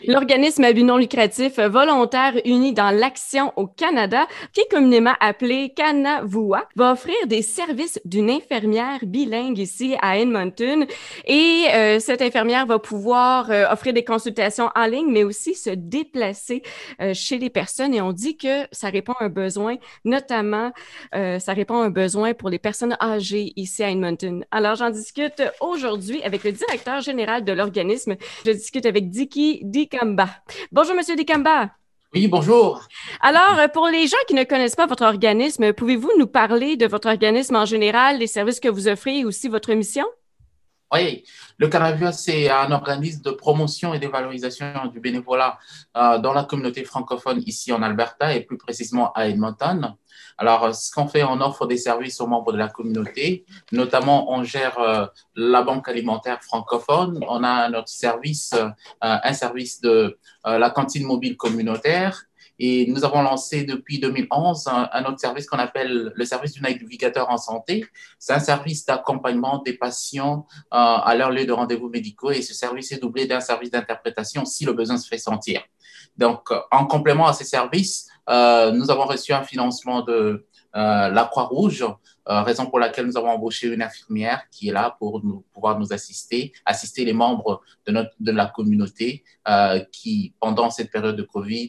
L'organisme à but non lucratif Volontaires unis dans l'action au Canada, qui est communément appelé Canavoua, va offrir des services d'une infirmière bilingue ici à Edmonton. Et cette infirmière va pouvoir offrir des consultations en ligne, mais aussi se déplacer chez les personnes. Et on dit que ça répond à un besoin, notamment, ça répond à un besoin pour les personnes âgées ici à Edmonton. Alors, j'en discute aujourd'hui avec le directeur général de l'organisme. Je discute avec Dicky Dikamba. Bonjour, Monsieur Dikamba. Oui, bonjour. Alors, pour les gens qui ne connaissent pas votre organisme, pouvez-vous nous parler de votre organisme en général, les services que vous offrez et aussi votre mission? Oui, le Canavia, c'est un organisme de promotion et de valorisation du bénévolat dans la communauté francophone ici en Alberta et plus précisément à Edmonton. Alors, ce qu'on fait, on offre des services aux membres de la communauté. Notamment, on gère la banque alimentaire francophone. On a notre service, un service de la cantine mobile communautaire. Et nous avons lancé depuis 2011 un autre service qu'on appelle le service du navigateur en santé. C'est un service d'accompagnement des patients à leur lieu de rendez-vous médicaux et ce service est doublé d'un service d'interprétation si le besoin se fait sentir. Donc, en complément à ces services, nous avons reçu un financement de la Croix-Rouge, raison pour laquelle nous avons embauché une infirmière qui est là pour pouvoir nous assister les membres de la communauté qui, pendant cette période de COVID,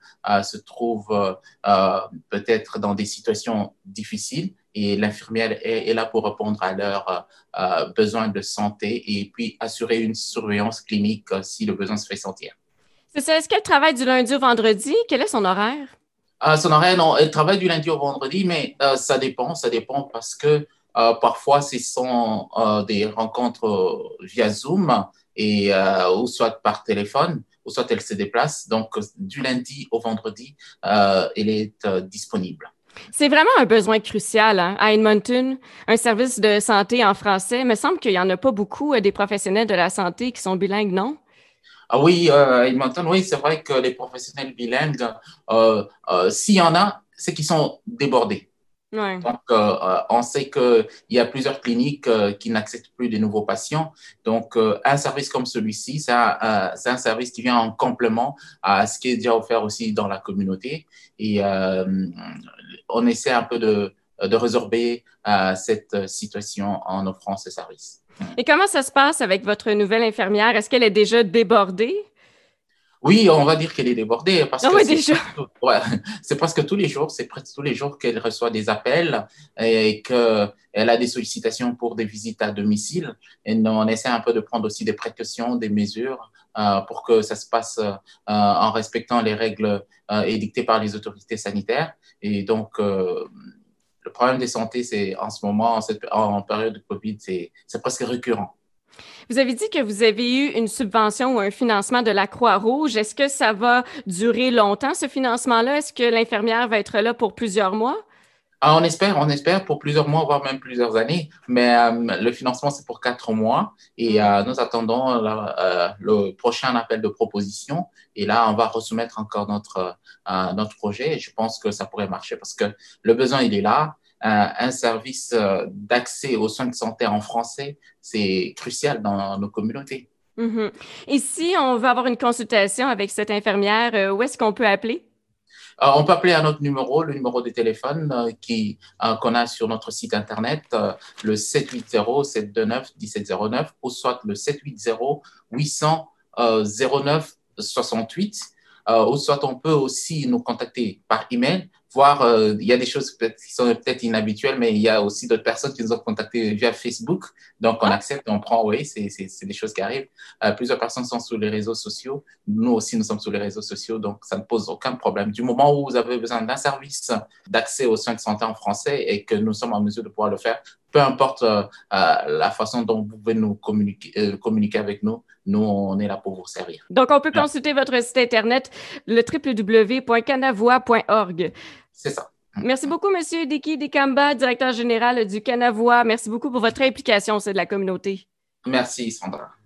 se trouvent peut-être dans des situations difficiles et l'infirmière est là pour répondre à leurs besoins de santé et puis assurer une surveillance clinique si le besoin se fait sentir. C'est ça. Est-ce qu'elle travaille du lundi au vendredi? Quel est son horaire? Son horaire, non, elle travaille du lundi au vendredi, mais ça dépend parce que parfois ce sont des rencontres via Zoom et ou soit par téléphone, ou soit elle se déplace. Donc du lundi au vendredi, elle est disponible. C'est vraiment un besoin crucial hein, à Edmonton, un service de santé en français. Il me semble qu'il n'y en a pas beaucoup des professionnels de la santé qui sont bilingues, non? Ah oui, Edmonton, oui, c'est vrai que les professionnels bilingues, s'il y en a, c'est qu'ils sont débordés. Ouais. Donc, on sait qu'il y a plusieurs cliniques qui n'acceptent plus de nouveaux patients. Donc, un service comme celui-ci, c'est un service qui vient en complément à ce qui est déjà offert aussi dans la communauté. Et on essaie un peu de résorber cette situation en offrant ce service. Et comment ça se passe avec votre nouvelle infirmière? Est-ce qu'elle est déjà débordée? Oui, on va dire qu'elle est débordée parce Ah que oui, déjà. ouais, c'est presque tous les jours, c'est presque tous les jours qu'elle reçoit des appels et qu'elle a des sollicitations pour des visites à domicile. Et on essaie un peu de prendre aussi des précautions, des mesures pour que ça se passe en respectant les règles édictées par les autorités sanitaires. Et donc, le problème de santé, c'est en ce moment, en période de COVID, c'est presque récurrent. Vous avez dit que vous avez eu une subvention ou un financement de la Croix-Rouge. Est-ce que ça va durer longtemps, ce financement-là? Est-ce que l'infirmière va être là pour plusieurs mois? Ah, on espère pour plusieurs mois, voire même plusieurs années, mais le financement, c'est pour 4 mois et Hmm. nous attendons le prochain appel de proposition et là, on va resoumettre encore notre projet et je pense que ça pourrait marcher parce que le besoin, il est là. Un service d'accès aux soins de santé en français, c'est crucial dans nos communautés. Mhm. Et si on veut avoir une consultation avec cette infirmière, où est-ce qu'on peut appeler? On peut appeler à notre numéro, le numéro de téléphone qu'on a sur notre site internet, le 780-729-1709, ou soit le 780-800-09-68, ou soit on peut aussi nous contacter par email, voir, il y a des choses qui sont peut-être inhabituelles, mais il y a aussi d'autres personnes qui nous ont contactés via Facebook, donc on Ah, accepte, on prend, oui, c'est des choses qui arrivent. Plusieurs personnes sont sur les réseaux sociaux, nous aussi, nous sommes sur les réseaux sociaux, donc ça ne pose aucun problème. Du moment où vous avez besoin d'un service d'accès aux soins de santé en français et que nous sommes en mesure de pouvoir le faire, peu importe la façon dont vous pouvez nous communiquer avec nous, nous, on est là pour vous servir. donc, on peut Bien, consulter votre site Internet, le www.canavoix.org. c'est ça. Merci beaucoup, Monsieur Diki Dikamba, directeur général du Canavois. Merci beaucoup pour votre implication au sein de la communauté. Merci, Sandra.